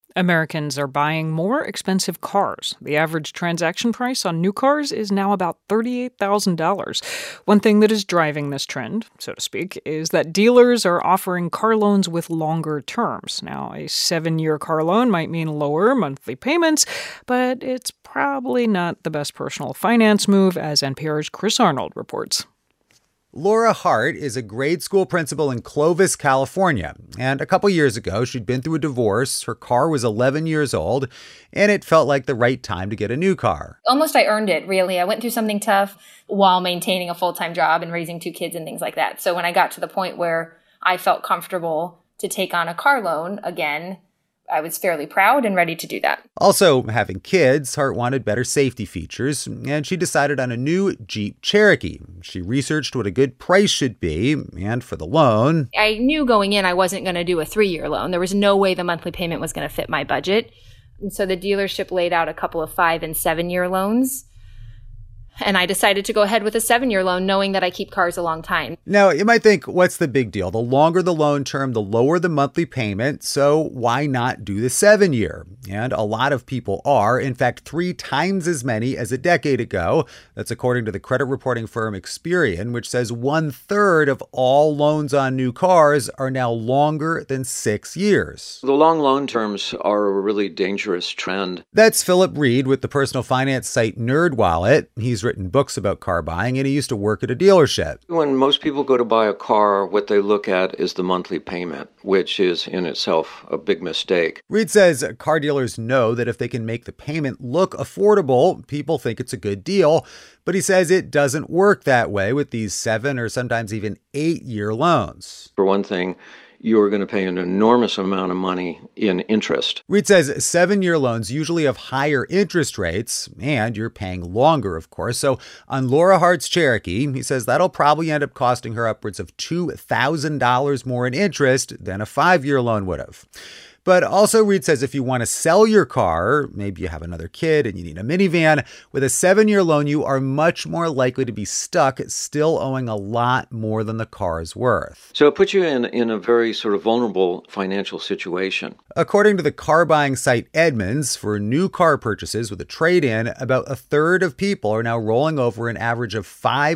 Americans are buying more expensive cars. The average transaction price on new cars is now about $38,000. One thing that is driving this trend, so to speak, is that dealers are offering car loans with longer terms. Now, a 7-year car loan might mean lower monthly payments, but it's probably not the best personal finance move, as NPR's Chris Arnold reports. Laura Hart is a grade school principal in Clovis, California. And a couple years ago, she'd been through a divorce. Her car was 11 years old, and it felt like the right time to get a new car. Almost I earned it, really. I went through something tough while maintaining a full-time job and raising 2 kids and things like that. So when I got to the point where I felt comfortable to take on a car loan again, I was fairly proud and ready to do that. Also, having kids, Hart wanted better safety features, and she decided on a new Jeep Cherokee. She researched what a good price should be, and for the loan, I knew going in I wasn't going to do a 3-year loan. There was no way the monthly payment was going to fit my budget. And so the dealership laid out a couple of 5- and 7-year loans. And I decided to go ahead with a 7-year loan, knowing that I keep cars a long time. Now, you might think, what's the big deal? The longer the loan term, the lower the monthly payment. So why not do the 7-year? And a lot of people are. In fact, 3 times as many as a decade ago. That's according to the credit reporting firm Experian, which says 1/3 of all loans on new cars are now longer than 6 years. The long loan terms are a really dangerous trend. That's Philip Reed with the personal finance site NerdWallet. He's written books about car buying, and he used to work at a dealership. When most people go to buy a car, what they look at is the monthly payment, which is in itself a big mistake. Reed says car dealers know that if they can make the payment look affordable, people think it's a good deal. But he says it doesn't work that way with these 7 or sometimes even 8-year loans. For one thing, you are going to pay an enormous amount of money in interest. Reed says 7-year loans usually have higher interest rates, and you're paying longer, of course. So on Laura Hart's Cherokee, he says that'll probably end up costing her upwards of $2,000 more in interest than a 5-year loan would have. But also, Reed says if you want to sell your car, maybe you have another kid and you need a minivan, with a 7-year loan, you are much more likely to be stuck still owing a lot more than the car is worth. So it puts you in a very sort of vulnerable financial situation. According to the car buying site Edmunds, for new car purchases with a trade-in, about 1/3 of people are now rolling over an average of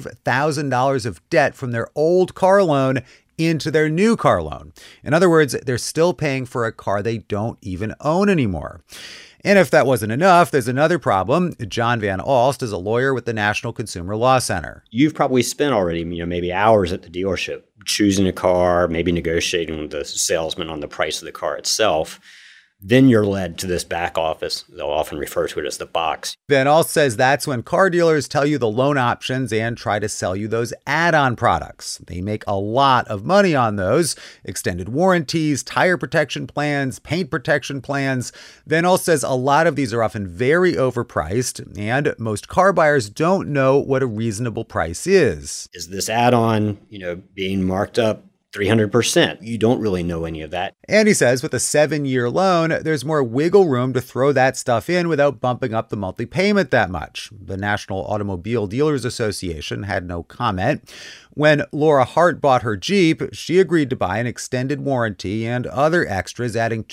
$5,000 of debt from their old car loan into their new car loan. In other words, they're still paying for a car they don't even own anymore. And if that wasn't enough, there's another problem. John Van Alst is a lawyer with the National Consumer Law Center. You've probably spent already, maybe hours at the dealership choosing a car, maybe negotiating with the salesman on the price of the car itself. Then you're led to this back office. They'll often refer to it as the box. Van Alst says that's when car dealers tell you the loan options and try to sell you those add-on products. They make a lot of money on those. Extended warranties, tire protection plans, paint protection plans. Van Alst says a lot of these are often very overpriced, and most car buyers don't know what a reasonable price is. Is this add-on, being marked up 300%. You don't really know any of that. And he says with a 7-year loan, there's more wiggle room to throw that stuff in without bumping up the monthly payment that much. The National Automobile Dealers Association had no comment. When Laura Hart bought her Jeep, she agreed to buy an extended warranty and other extras, adding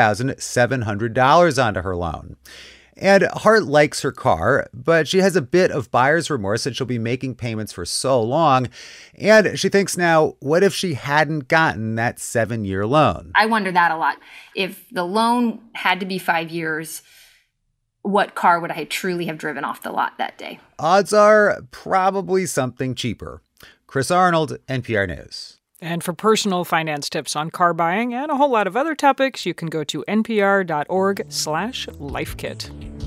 $2,700 onto her loan. And Hart likes her car, but she has a bit of buyer's remorse that she'll be making payments for so long. And she thinks now, what if she hadn't gotten that 7-year loan? I wonder that a lot. If the loan had to be 5 years, what car would I truly have driven off the lot that day? Odds are probably something cheaper. Chris Arnold, NPR News. And for personal finance tips on car buying and a whole lot of other topics, you can go to npr.org/lifekit.